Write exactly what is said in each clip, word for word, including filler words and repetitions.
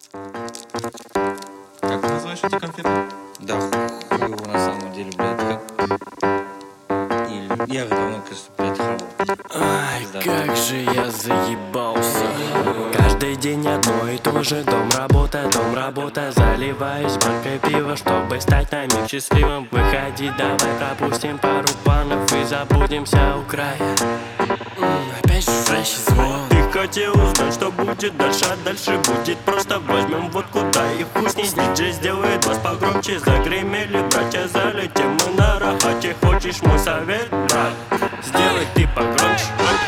Как ты называешь эти конфеты? Да хуй его на самом деле, блядь, как... И я давно, кажется, блядь, хавал. Ай, как же я заебался. Каждый день одно и то же. Дом, работа, дом, работа. Заливаюсь банкой пива, чтобы стать на миг счастливым. Выходи, давай пропустим пару планов и забудемся у края. М, Опять же фреш и звон. Ты хотел узнать, что будет дальше, а дальше будет просто. Возьмем водку, да и хуй с ней. Диджей сделает бас погромче. Загремели братья, залетим мы на рахате. Хочешь мой совет, брат? Сделай ты погромче.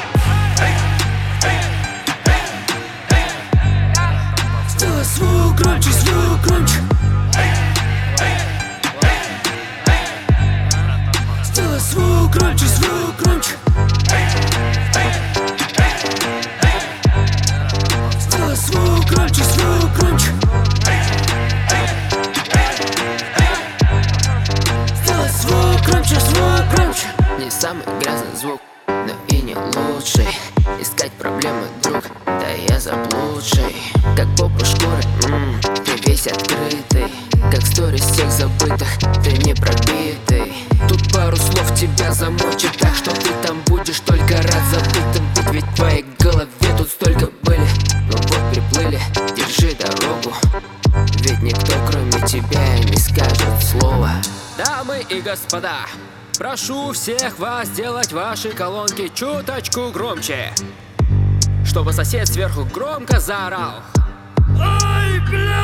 Сделай звук громче, звук громче. Сделай звук громче, звук громче. Сделай звук громче, звук громче. Сделай звук громче, звук громче. Не самый грязный звук, но и не лучший. Искать проблемы, друг, да я заблудший. Как попа шкуры, м-м, ты весь открытый. Как сторис всех забытых, ты не пробитый. Тут пару слов тебя замочит, так что ты там будешь только рад забытым быть. Ведь в твоей голове тут столько были. Ну вот приплыли, держи дорогу. Ведь никто кроме тебя и не скажет слова. Дамы и господа, прошу всех вас сделать ваши колонки чуточку громче, чтобы сосед сверху громко заорал. Ай, блядь!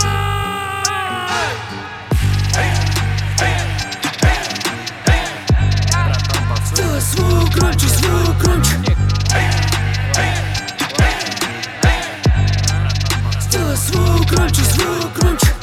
Сделай звук громче, звук громче. Сделай звук громче, звук громче.